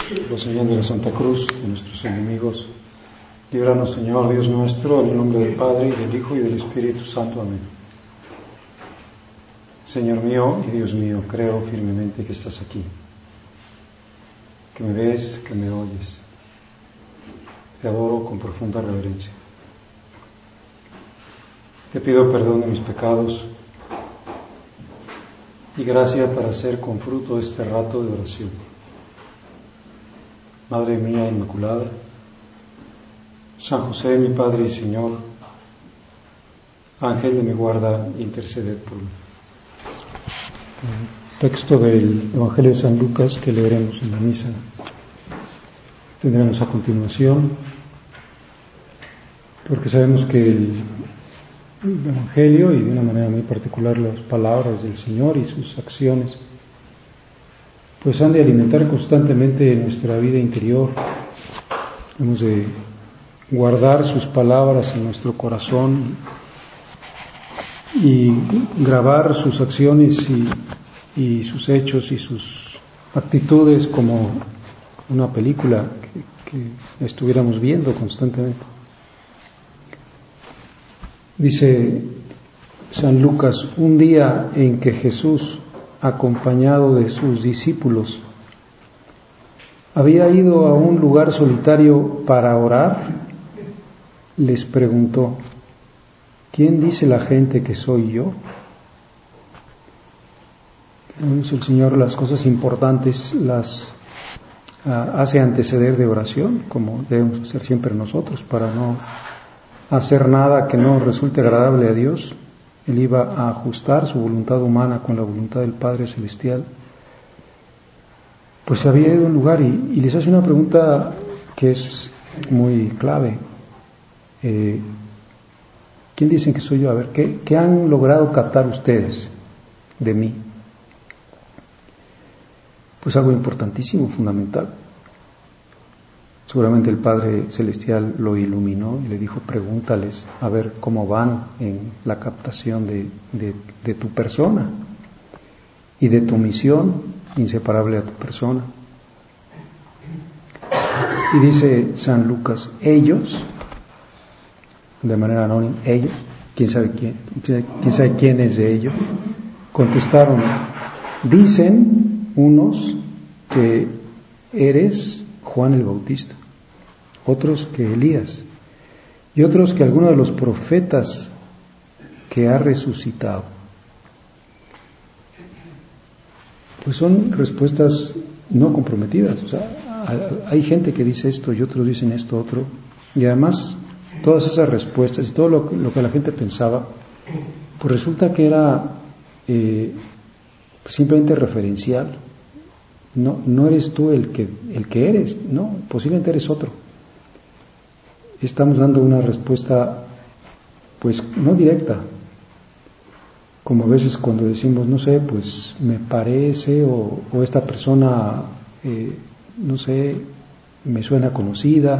Por señal de la Santa Cruz, de nuestros enemigos, líbranos, Señor Dios nuestro, en el nombre del Padre, y del Hijo, y del Espíritu Santo. Amén. Señor mío y Dios mío, creo firmemente que estás aquí, que me ves, que me oyes. Te adoro con profunda reverencia. Te pido perdón de mis pecados y gracia para hacer con fruto este rato de oración. Madre mía Inmaculada, San José, mi Padre y Señor, Ángel de mi guarda, interceded por mí. Texto del Evangelio de San Lucas que leeremos en la misa. Tendremos a continuación, porque sabemos que el Evangelio, y de una manera muy particular las palabras del Señor y sus acciones, pues han de alimentar constantemente nuestra vida interior. Hemos de guardar sus palabras en nuestro corazón y grabar sus acciones y sus hechos y sus actitudes como una película que estuviéramos viendo constantemente. Dice San Lucas: un día en que Jesús, acompañado de sus discípulos, había ido a un lugar solitario para orar, les preguntó: ¿quién dice la gente que soy yo? El Señor las cosas importantes las hace anteceder de oración, como debemos hacer siempre nosotros, para no hacer nada que no resulte agradable a Dios. Él iba a ajustar su voluntad humana con la voluntad del Padre Celestial. Pues se había ido a un lugar y les hace una pregunta que es muy clave. ¿Quién dicen que soy yo? A ver, ¿qué han logrado captar ustedes de mí? Pues algo importantísimo, fundamental. Seguramente el Padre Celestial lo iluminó y le dijo: pregúntales a ver cómo van en la captación de tu persona y de tu misión inseparable a tu persona. Y dice San Lucas: ellos, de manera anónima, ellos, quién sabe quién es de ellos, contestaron: dicen unos que eres Juan el Bautista, otros que Elías, y otros que alguno de los profetas que ha resucitado. Pues son respuestas no comprometidas. O sea, hay gente que dice esto y otros dicen esto otro, y además todas esas respuestas y todo lo que la gente pensaba, pues resulta que era simplemente referencial. No eres tú el que eres, no, posiblemente eres otro. Estamos dando una respuesta, pues no directa, como a veces cuando decimos, no sé, pues me parece, o esta persona, no sé, me suena conocida,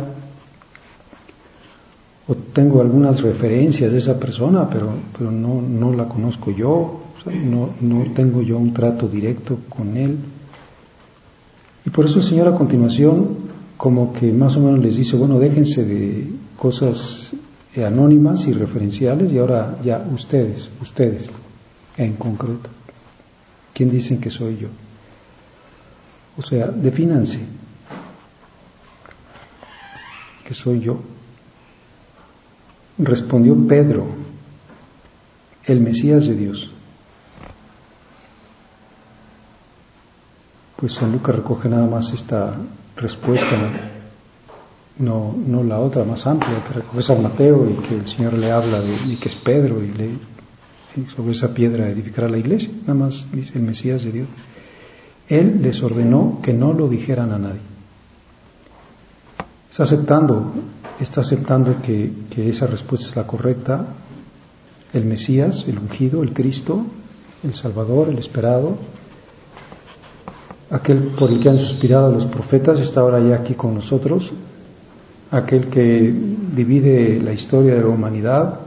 o tengo algunas referencias de esa persona, pero no la conozco yo, o sea, no tengo yo un trato directo con él. Y por eso el Señor a continuación como que más o menos les dice: bueno, déjense de cosas anónimas y referenciales, y ahora ya ustedes en concreto, ¿quién dicen que soy yo? O sea, defínanse. ¿Qué soy yo? Respondió Pedro: el Mesías de Dios. Pues San Lucas recoge nada más esta respuesta, no la otra más amplia que recoge San Mateo, y que el Señor le habla y que es Pedro, y sobre esa piedra edificará la iglesia. Nada más dice el Mesías de Dios. Él les ordenó que no lo dijeran a nadie. Está aceptando que esa respuesta es la correcta. El Mesías, el ungido, el Cristo, el Salvador, el esperado, aquel por el que han suspirado los profetas, está ahora ya aquí con nosotros, aquel que divide la historia de la humanidad,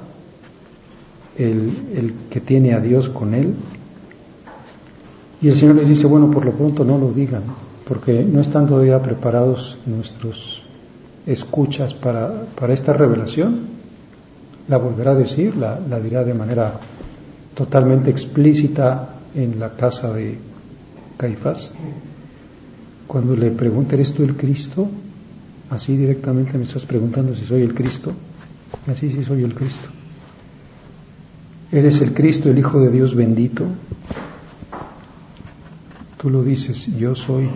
el que tiene a Dios con él. Y el Señor les dice: bueno, por lo pronto no lo digan, porque no están todavía preparados nuestros escuchas para esta revelación. La volverá a decir, la dirá de manera totalmente explícita en la casa de Caifás. Cuando le pregunta, ¿eres tú el Cristo? Así directamente me estás preguntando si soy el Cristo. Así sí soy el Cristo. ¿Eres el Cristo, el Hijo de Dios bendito? Tú lo dices, yo soy.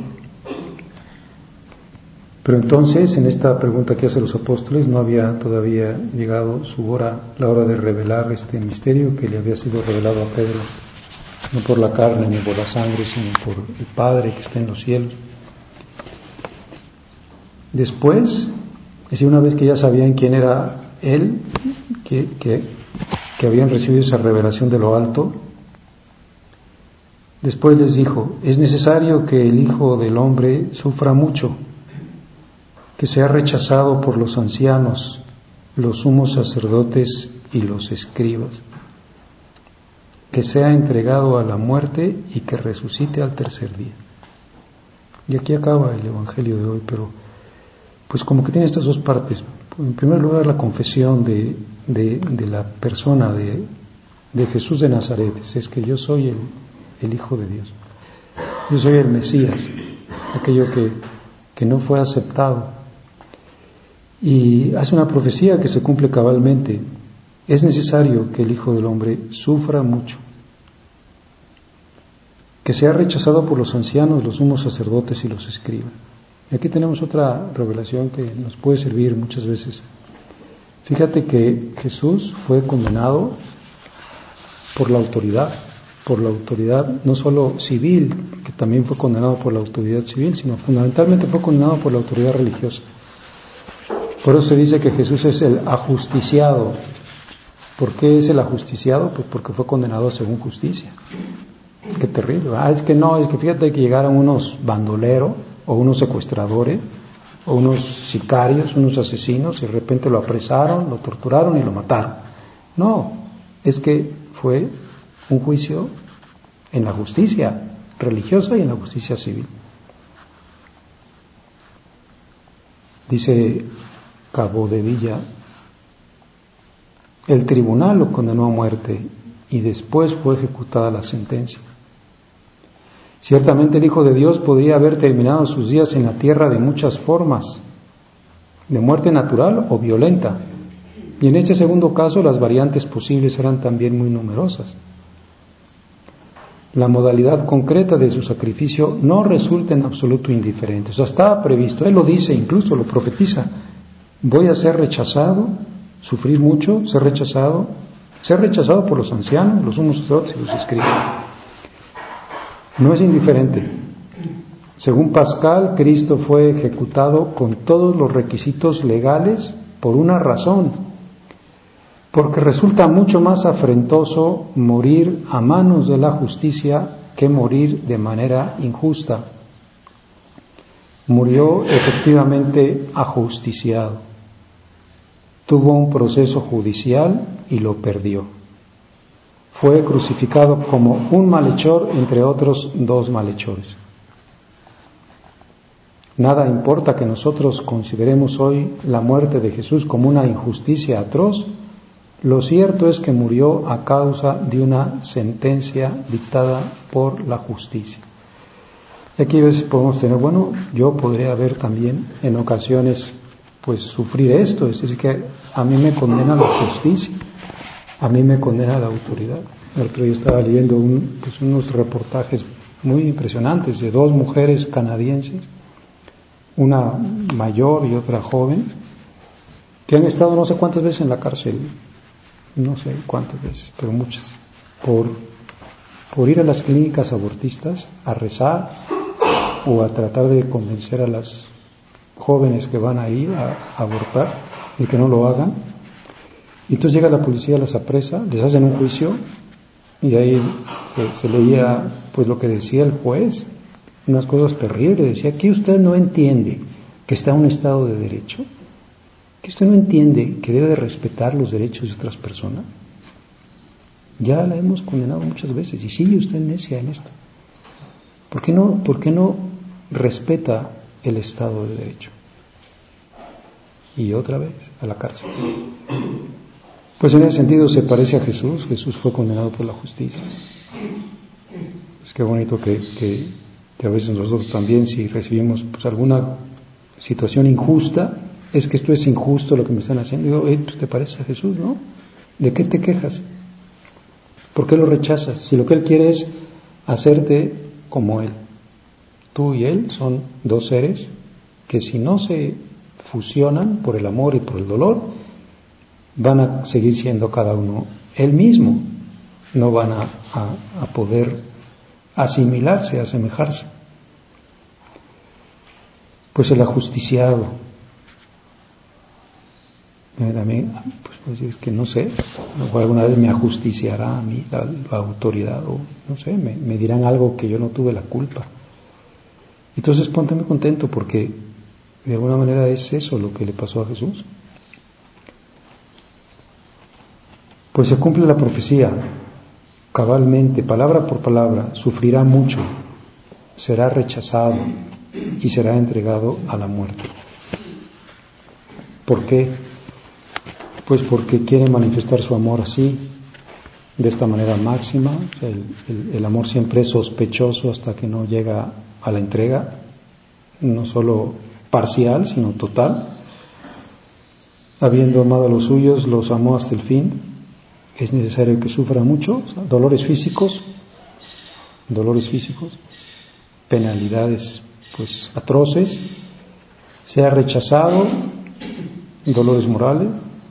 Pero entonces, en esta pregunta que hacen los apóstoles, no había todavía llegado su hora, la hora de revelar este misterio que le había sido revelado a Pedro, no por la carne ni por la sangre, sino por el Padre que está en los cielos. Después, es decir, una vez que ya sabían quién era Él, que habían recibido esa revelación de lo alto, después les dijo, es necesario que el Hijo del Hombre sufra mucho, que sea rechazado por los ancianos, los sumos sacerdotes y los escribas, que sea entregado a la muerte y que resucite al tercer día. Y aquí acaba el Evangelio de hoy, pero pues como que tiene estas dos partes. En primer lugar, la confesión de la persona de Jesús de Nazaret, es que yo soy el Hijo de Dios, yo soy el Mesías, aquello que no fue aceptado. Y hace una profecía que se cumple cabalmente. Es necesario que el Hijo del Hombre sufra mucho, que sea rechazado por los ancianos, los sumos sacerdotes y los escribas. Y aquí tenemos otra revelación que nos puede servir muchas veces. Fíjate que Jesús fue condenado por la autoridad no solo civil, que también fue condenado por la autoridad civil, sino fundamentalmente fue condenado por la autoridad religiosa. Por eso se dice que Jesús es el ajusticiado. ¿Por qué es el ajusticiado? Pues porque fue condenado según justicia. Qué terrible. Es que fíjate que llegaron unos bandoleros o unos secuestradores o unos sicarios, unos asesinos, y de repente lo apresaron, lo torturaron y lo mataron. No, es que fue un juicio en la justicia religiosa y en la justicia civil. Dice Cabo de Villa, el tribunal lo condenó a muerte y después fue ejecutada la sentencia. Ciertamente el Hijo de Dios podría haber terminado sus días en la tierra de muchas formas, de muerte natural o violenta, y en este segundo caso las variantes posibles eran también muy numerosas. La modalidad concreta de su sacrificio no resulta en absoluto indiferente. O sea, estaba previsto, Él lo dice, incluso lo profetiza. Voy a ser rechazado, sufrir mucho, ser rechazado por los ancianos, los sumos sacerdotes y los escribas. No es indiferente. Según Pascal, Cristo fue ejecutado con todos los requisitos legales por una razón, porque resulta mucho más afrentoso morir a manos de la justicia que morir de manera injusta. Murió efectivamente ajusticiado. Tuvo un proceso judicial y lo perdió. Fue crucificado como un malhechor entre otros dos malhechores. Nada importa que nosotros consideremos hoy la muerte de Jesús como una injusticia atroz, lo cierto es que murió a causa de una sentencia dictada por la justicia. Y aquí a veces podemos tener, yo podría haber también en ocasiones sufrir esto, es decir, que a mí me condena la justicia, a mí me condena la autoridad. El otro día estaba leyendo unos reportajes muy impresionantes de dos mujeres canadienses, una mayor y otra joven, que han estado no sé cuántas veces en la cárcel, no sé cuántas veces, pero muchas, por ir a las clínicas abortistas a rezar o a tratar de convencer a las jóvenes que van a ir a abortar y que no lo hagan. Y entonces llega la policía, las apresa, les hacen un juicio y ahí se leía lo que decía el juez, unas cosas terribles. Decía, ¿que usted no entiende que está en un estado de derecho? ¿Que usted no entiende que debe de respetar los derechos de otras personas? Ya la hemos condenado muchas veces y sigue usted necia en esto. ¿Por qué no respeta el Estado de Derecho. Y otra vez a la cárcel. Pues en ese sentido se parece a Jesús. Jesús fue condenado por la justicia. Es que bonito que a veces nosotros también, si recibimos pues alguna situación injusta, es que esto es injusto lo que me están haciendo. Digo, pues te parece a Jesús, ¿no? ¿De qué te quejas? ¿Por qué lo rechazas? Si lo que Él quiere es hacerte como Él. Tú y Él son dos seres que si no se fusionan por el amor y por el dolor, van a seguir siendo cada uno Él mismo. No van a poder asimilarse, asemejarse. Pues el ajusticiado. También, pues es que no sé, o alguna vez me ajusticiará a mí la autoridad, o no sé, me dirán algo que yo no tuve la culpa. Entonces ponte muy contento porque de alguna manera es eso lo que le pasó a Jesús. Pues se cumple la profecía cabalmente, palabra por palabra, sufrirá mucho, será rechazado y será entregado a la muerte. ¿Por qué? Pues porque quiere manifestar su amor así, de esta manera máxima. El amor siempre es sospechoso hasta que no llega a la entrega, no solo parcial, sino total. Habiendo amado a los suyos, los amó hasta el fin. Es necesario que sufra mucho, dolores físicos, penalidades pues atroces, sea rechazado, dolores morales,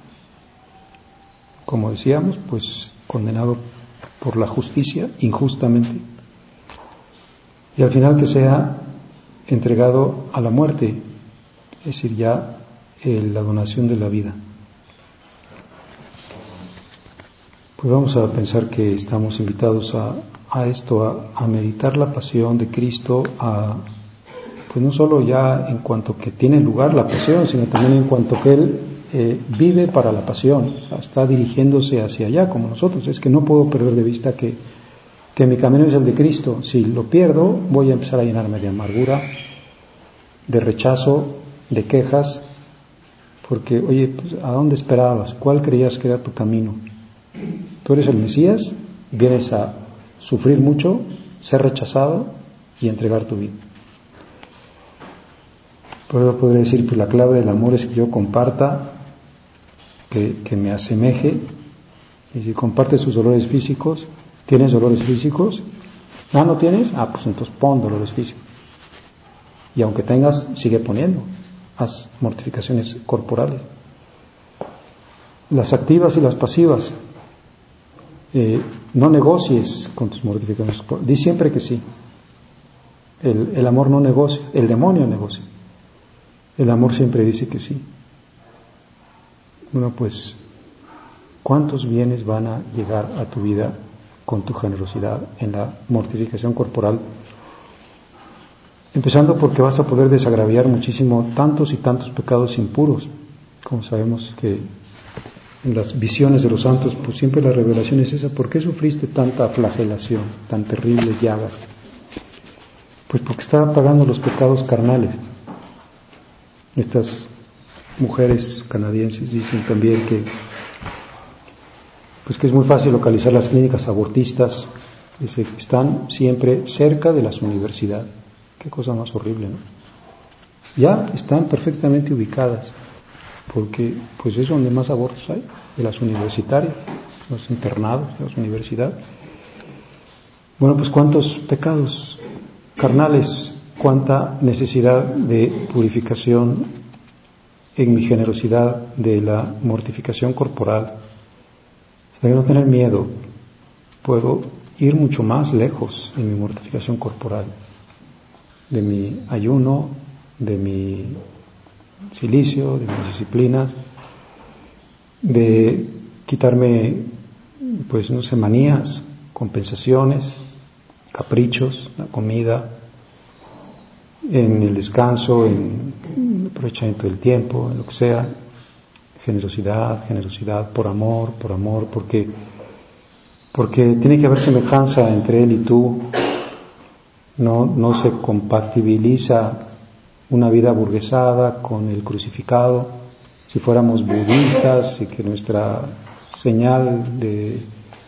como decíamos, pues condenado por la justicia injustamente, y al final que sea entregado a la muerte, es decir, ya la donación de la vida. Pues vamos a pensar que estamos invitados a esto, a meditar la pasión de Cristo, pues no solo ya en cuanto que tiene lugar la pasión, sino también en cuanto que Él vive para la pasión, o sea, está dirigiéndose hacia allá como nosotros. Es que no puedo perder de vista que mi camino es el de Cristo. Si lo pierdo, voy a empezar a llenarme de amargura, de rechazo, de quejas, porque, oye, pues, ¿a dónde esperabas? ¿Cuál creías que era tu camino? Tú eres el Mesías, vienes a sufrir mucho, ser rechazado y entregar tu vida. Por eso podría decir, pues la clave del amor es que yo comparta, que me asemeje, y si compartes sus dolores físicos, ¿tienes dolores físicos? ¿No tienes? Pues entonces pon dolores físicos. Y aunque tengas, sigue poniendo. Haz mortificaciones corporales. Las activas y las pasivas. No negocies con tus mortificaciones. Di siempre que sí. El amor no negocia, el demonio negocia. El amor siempre dice que sí. Bueno, pues, ¿cuántos bienes van a llegar a tu vida con tu generosidad en la mortificación corporal? Empezando porque vas a poder desagraviar muchísimo tantos y tantos pecados impuros. Como sabemos que en las visiones de los santos, pues siempre la revelación es esa. ¿Por qué sufriste tanta flagelación, tan terribles llagas? Pues porque estaba pagando los pecados carnales. Estas mujeres canadienses dicen también que es muy fácil localizar las clínicas abortistas. Dice que están siempre cerca de las universidades. Qué cosa más horrible, ¿no? Ya están perfectamente ubicadas, porque pues es donde más abortos hay, de las universitarias, los internados de las universidades. Bueno, pues cuántos pecados carnales, cuánta necesidad de purificación en mi generosidad de la mortificación corporal. De no tener miedo, puedo ir mucho más lejos en mi mortificación corporal, de mi ayuno, de mi cilicio, de mis disciplinas, de quitarme, pues no sé, manías, compensaciones, caprichos, la comida, en el descanso, en el aprovechamiento del tiempo, en lo que sea. Generosidad, por amor, porque tiene que haber semejanza entre Él y tú. no se compatibiliza una vida aburguesada con el crucificado. Si fuéramos budistas y que nuestra señal de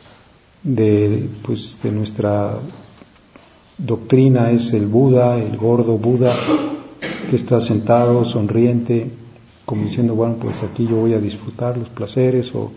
nuestra doctrina es el Buda, el gordo Buda, que está sentado, sonriente, como diciendo, bueno, pues aquí yo voy a disfrutar los placeres, o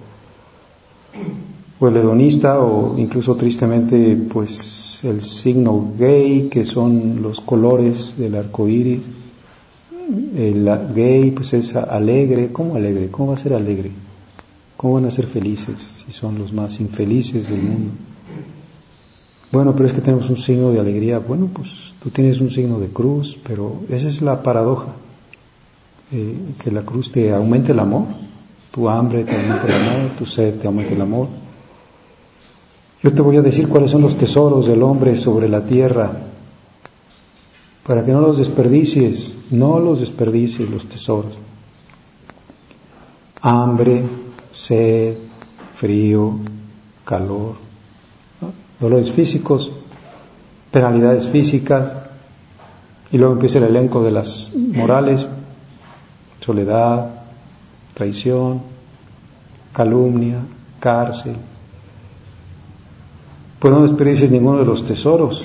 el hedonista, o incluso tristemente, pues el signo gay, que son los colores del arco iris. El gay, pues es alegre. ¿Cómo alegre? ¿Cómo va a ser alegre? ¿Cómo van a ser felices si son los más infelices del mundo? Bueno, pero es que tenemos un signo de alegría. Bueno, pues tú tienes un signo de cruz, pero esa es la paradoja. Que la cruz te aumente el amor, tu hambre te aumente el amor, tu sed te aumente el amor. Yo te voy a decir cuáles son los tesoros del hombre sobre la tierra, para que no los desperdicies los tesoros. Hambre, sed, frío, calor, ¿no? Dolores físicos, penalidades físicas, y luego empieza el elenco de las morales: soledad, traición, calumnia, cárcel. Pues no desperdicies ninguno de los tesoros.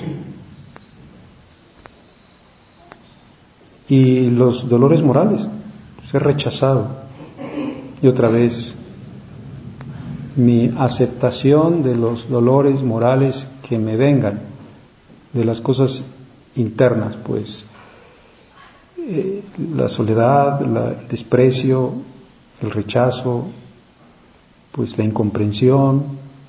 Y los dolores morales, ser rechazado. Y otra vez, mi aceptación de los dolores morales que me vengan, de las cosas internas, pues la soledad, el desprecio, el rechazo, pues la incomprensión,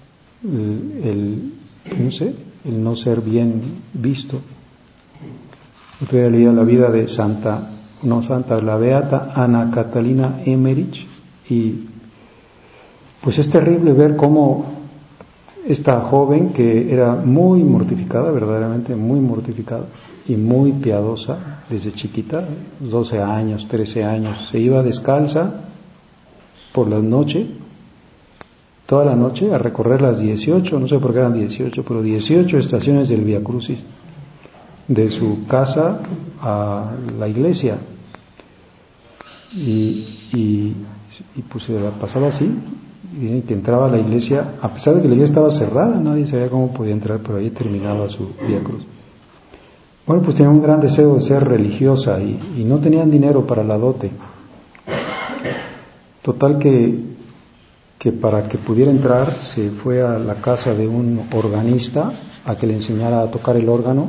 el no ser bien visto. Otro día leía la vida de la beata Ana Catalina Emmerich, y pues es terrible ver cómo esta joven, que era muy mortificada, verdaderamente muy mortificada y muy piadosa desde chiquita, 12 años, 13 años, se iba descalza por la noche, toda la noche, a recorrer las 18, no sé por qué eran 18, pero 18 estaciones del Vía Crucis, de su casa a la iglesia, y pues se la pasaba así. Dicen que entraba a la iglesia, a pesar de que la iglesia estaba cerrada, nadie sabía cómo podía entrar, pero ahí terminaba su Vía Cruz. Bueno, pues tenía un gran deseo de ser religiosa, y no tenían dinero para la dote. Total que para que pudiera entrar se fue a la casa de un organista a que le enseñara a tocar el órgano,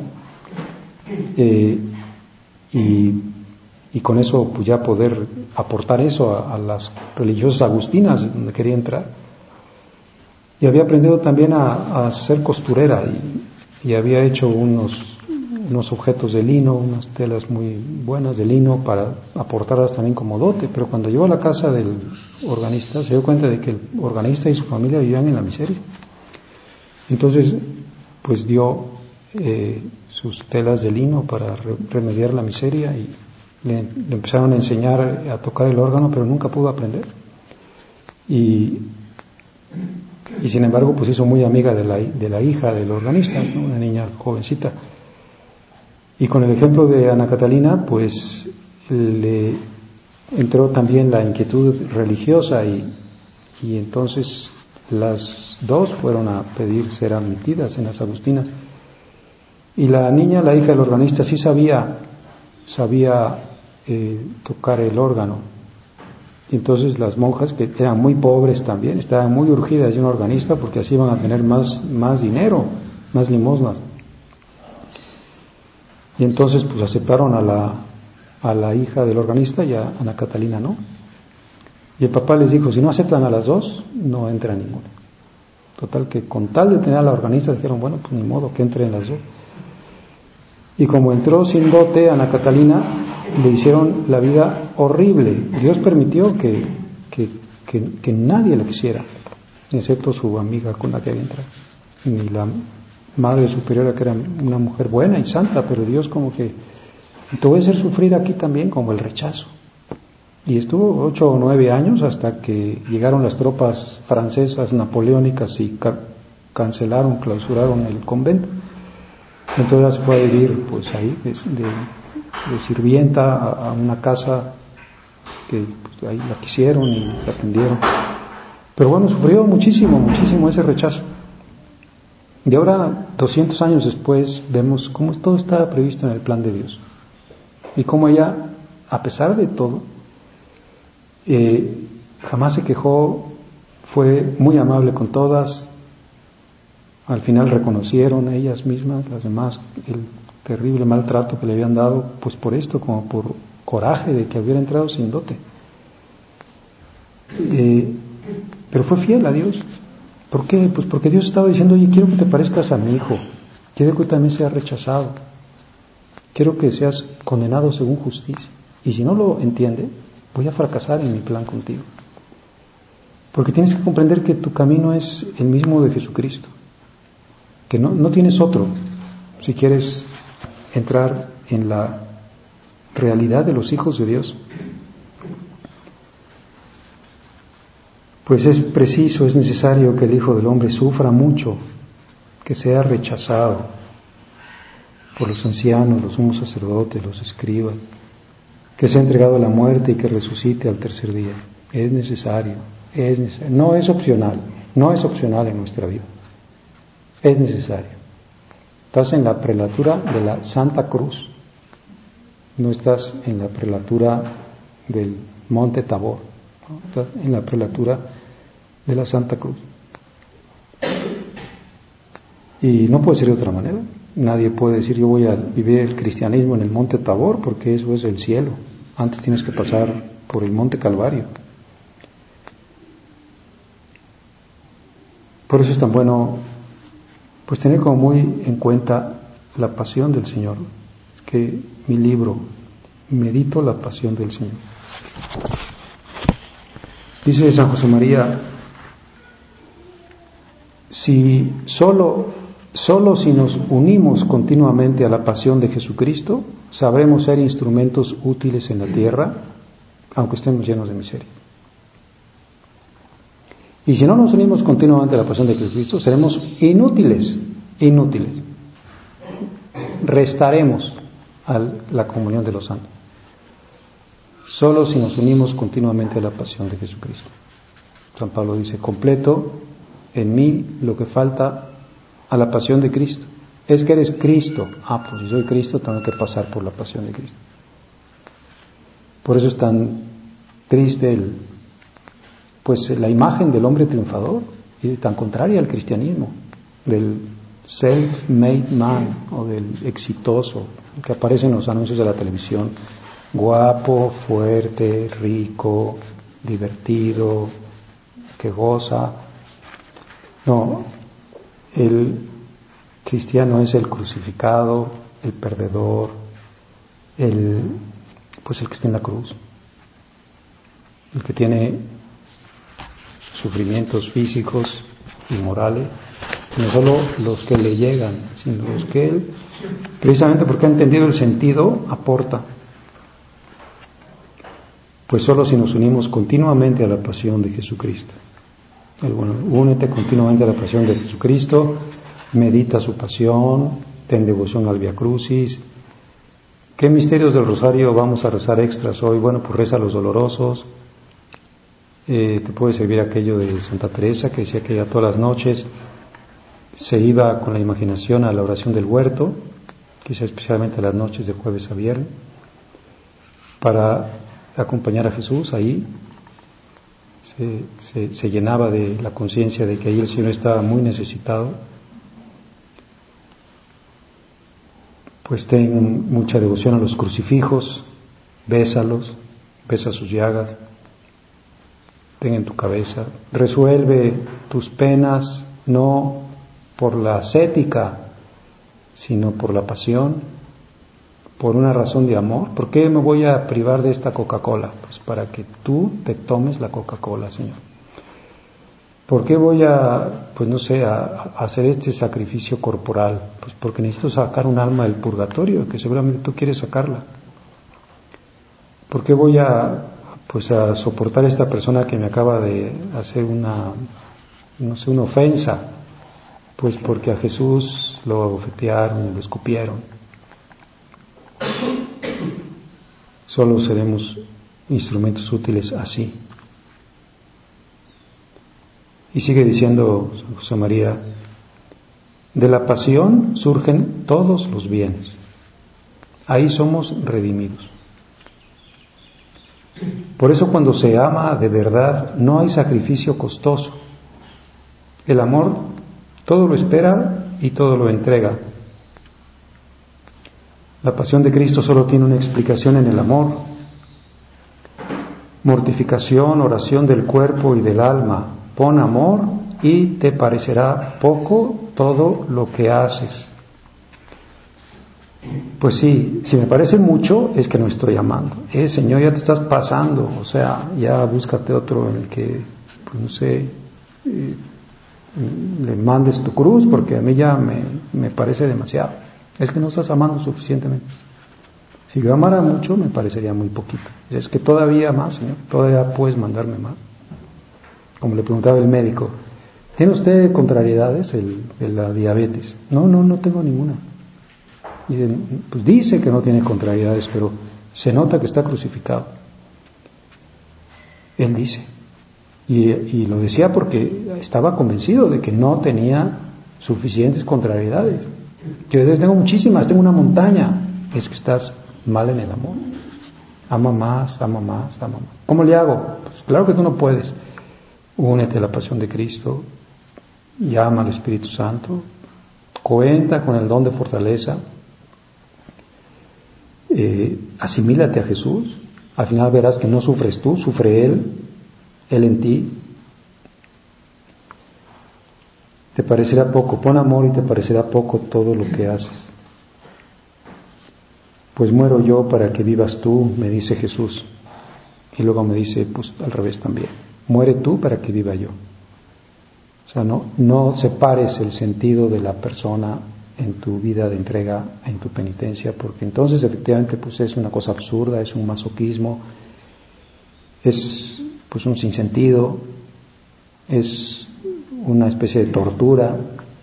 y con eso pues ya poder aportar eso a las religiosas agustinas donde quería entrar. Y había aprendido también a ser costurera, y había hecho unos objetos de lino, unas telas muy buenas de lino para aportarlas también como dote. Pero cuando llegó a la casa del organista se dio cuenta de que el organista y su familia vivían en la miseria. Entonces pues dio sus telas de lino para remediar la miseria, y le empezaron a enseñar a tocar el órgano, pero nunca pudo aprender. Y sin embargo pues hizo muy amiga de la hija del organista, ¿no? Una niña jovencita. Y con el ejemplo de Ana Catalina pues le entró también la inquietud religiosa, y entonces las dos fueron a pedir ser admitidas en las agustinas. Y la niña, la hija del organista, sí sabía tocar el órgano. Y entonces las monjas, que eran muy pobres también, estaban muy urgidas de un organista, porque así iban a tener más dinero, más limosnas. Y entonces pues aceptaron a la hija del organista, y a Ana Catalina no. Y el papá les dijo: si no aceptan a las dos, no entra ninguna. Total que con tal de tener a la organista dijeron: bueno, pues ni modo, que entren las dos. Y como entró sin dote, Ana Catalina le hicieron la vida horrible. Dios permitió que nadie la quisiera, excepto su amiga con la que había entrado, ni la madre superiora, que era una mujer buena y santa, pero Dios como que te voy a hacer sufrir aquí también, como el rechazo. Y estuvo 8 o 9 años hasta que llegaron las tropas francesas napoleónicas y clausuraron el convento. Entonces fue a vivir pues ahí de sirvienta a una casa que pues, ahí la quisieron y la atendieron. Pero bueno, sufrió muchísimo ese rechazo. Y ahora, 200 años después, vemos cómo todo está previsto en el plan de Dios. Y cómo ella, a pesar de todo, jamás se quejó, fue muy amable con todas. Al final reconocieron ellas mismas, las demás, el terrible maltrato que le habían dado, pues por esto, como por coraje de que hubiera entrado sin dote. Pero fue fiel a Dios. ¿Por qué? Pues porque Dios estaba diciendo, oye, quiero que te parezcas a mi hijo, quiero que también seas rechazado, quiero que seas condenado según justicia. Y si no lo entiende, voy a fracasar en mi plan contigo. Porque tienes que comprender que tu camino es el mismo de Jesucristo, que no tienes otro si quieres entrar en la realidad de los hijos de Dios. Pues es preciso, es necesario que el Hijo del Hombre sufra mucho, que sea rechazado por los ancianos, los sumos sacerdotes, los escribas, que sea entregado a la muerte y que resucite al tercer día. Es necesario, no es opcional en nuestra vida, es necesario. Estás en la prelatura de la Santa Cruz, no estás en la prelatura del Monte Tabor, ¿no? Estás en la prelatura de la Santa Cruz. Y no puede ser de otra manera. Nadie puede decir yo voy a vivir el cristianismo en el Monte Tabor, porque eso es el cielo. Antes tienes que pasar por el Monte Calvario. Por eso es tan bueno pues tener como muy en cuenta la pasión del Señor, que mi libro, medito la pasión del Señor. Dice San José María, si solo si nos unimos continuamente a la pasión de Jesucristo, sabremos ser instrumentos útiles en la tierra, aunque estemos llenos de miseria. Y si no nos unimos continuamente a la pasión de Jesucristo, seremos inútiles. Restaremos a la comunión de los santos. Solo si nos unimos continuamente a la pasión de Jesucristo. San Pablo dice, completo en mí lo que falta a la pasión de Cristo. Es que eres Cristo. Pues si soy Cristo tengo que pasar por la pasión de Cristo. Por eso es tan triste pues la imagen del hombre triunfador y tan contraria al cristianismo, del self-made man o del exitoso que aparece en los anuncios de la televisión, guapo, fuerte, rico, divertido, que goza. No, el cristiano es el crucificado, el perdedor, el que está en la cruz, el que tiene sufrimientos físicos y morales, no solo los que le llegan, sino los que él, precisamente porque ha entendido el sentido, aporta. Pues solo si nos unimos continuamente a la pasión de Jesucristo. Únete continuamente a la pasión de Jesucristo, medita su pasión, ten devoción al Via Crucis. ¿Qué misterios del rosario vamos a rezar extras hoy? Pues reza los dolorosos. Te puede servir aquello de Santa Teresa, que decía que ella todas las noches se iba con la imaginación a la oración del huerto, quizá especialmente las noches de jueves a viernes, para acompañar a Jesús ahí. Se llenaba de la conciencia de que ahí el Señor estaba muy necesitado. Pues ten mucha devoción a los crucifijos, bésalos, besa sus llagas, ten en tu cabeza, resuelve tus penas no por la ascética, sino por la pasión, por una razón de amor. ¿Por qué me voy a privar de esta Coca-Cola? Pues para que tú te tomes la Coca-Cola, Señor. ¿Por qué voy a hacer este sacrificio corporal? Pues porque necesito sacar un alma del purgatorio, que seguramente tú quieres sacarla. ¿Por qué voy a soportar a esta persona que me acaba de hacer una ofensa? Pues porque a Jesús lo abofetearon, lo escupieron. Solo seremos instrumentos útiles así. Y sigue diciendo José María, de la pasión surgen todos los bienes. Ahí somos redimidos. Por eso cuando se ama de verdad no hay sacrificio costoso. El amor todo lo espera y todo lo entrega. La pasión de Cristo solo tiene una explicación en el amor. Mortificación, oración del cuerpo y del alma. Pon amor y te parecerá poco todo lo que haces. Pues sí, si me parece mucho es que no estoy amando. Señor, ya te estás pasando, o sea, ya búscate otro en el que, pues no sé, le mandes tu cruz, porque a mí ya me parece demasiado. Es que no estás amando suficientemente. Si yo amara mucho, me parecería muy poquito. Es que todavía más, Señor, todavía puedes mandarme más. Como le preguntaba el médico, ¿tiene usted contrariedades de la diabetes? No tengo ninguna. Y pues dice que no tiene contrariedades, pero se nota que está crucificado. Él dice, y lo decía porque estaba convencido de que no tenía suficientes contrariedades. Yo tengo muchísimas, tengo una montaña. Es que estás mal en el amor. Ama más. ¿Cómo le hago? Pues claro que tú no puedes. Únete a la pasión de Cristo, llama al Espíritu Santo, cuenta con el don de fortaleza, asimílate a Jesús. Al final verás que no sufres tú, sufre Él en ti. Te parecerá poco, pon amor y te parecerá poco todo lo que haces. Pues muero yo para que vivas tú, me dice Jesús. Y luego me dice, pues al revés también, muere tú para que viva yo. O sea, no separes el sentido de la persona en tu vida de entrega, en tu penitencia, porque entonces efectivamente pues es una cosa absurda, es un masoquismo, es pues un sinsentido, es una especie de tortura.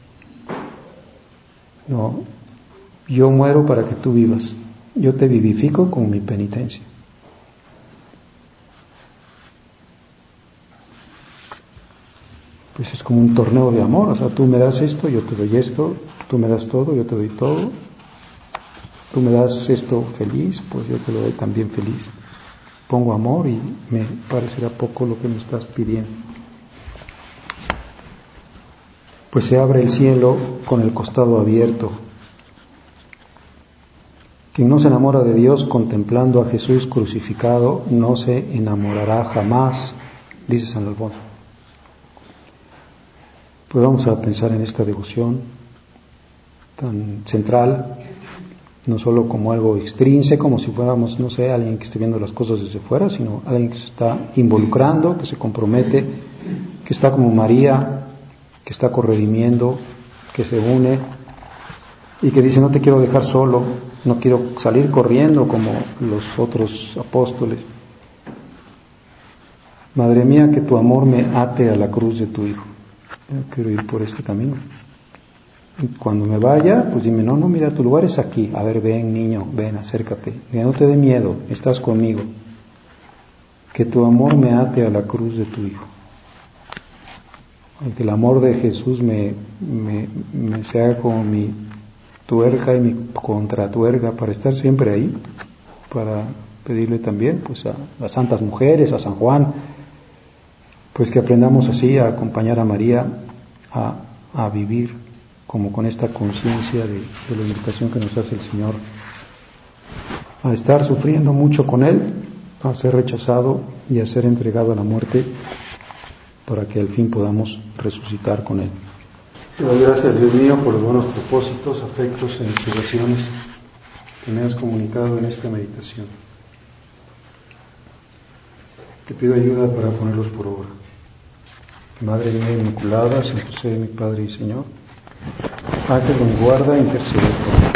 No, yo muero para que tú vivas, yo te vivifico con mi penitencia. Pues es como un torneo de amor, o sea, tú me das esto, yo te doy esto, tú me das todo, yo te doy todo, tú me das esto feliz, pues yo te lo doy también feliz. Pongo amor y me parecerá poco lo que me estás pidiendo. Pues se abre el cielo con el costado abierto. Quien no se enamora de Dios contemplando a Jesús crucificado no se enamorará jamás, dice San Alfonso. Pues vamos a pensar en esta devoción tan central, no solo como algo extrínseco, como si fuéramos, no sé, alguien que esté viendo las cosas desde fuera, sino alguien que se está involucrando, que se compromete, que está como María, que está corredimiendo, que se une y que dice, no te quiero dejar solo, no quiero salir corriendo como los otros apóstoles. Madre mía, que tu amor me ate a la cruz de tu Hijo. Yo quiero ir por este camino. Y cuando me vaya, pues dime, no, mira, tu lugar es aquí. A ver, ven, niño, ven, acércate. Que no te dé miedo, estás conmigo. Que tu amor me ate a la cruz de tu Hijo. Que el amor de Jesús me sea como mi tuerca y mi contratuerca para estar siempre ahí, para pedirle también pues a las santas mujeres, a San Juan, pues que aprendamos así a acompañar a María a vivir como con esta conciencia de la invitación que nos hace el Señor a estar sufriendo mucho con Él, a ser rechazado y a ser entregado a la muerte para que al fin podamos resucitar con Él. Te doy gracias, Dios mío, por los buenos propósitos, afectos e inspiraciones que me has comunicado en esta meditación. Te pido ayuda para ponerlos por obra. Madre mía Inmaculada, San José, mi Padre y Señor, Ángel de mi guarda, intercede por mí.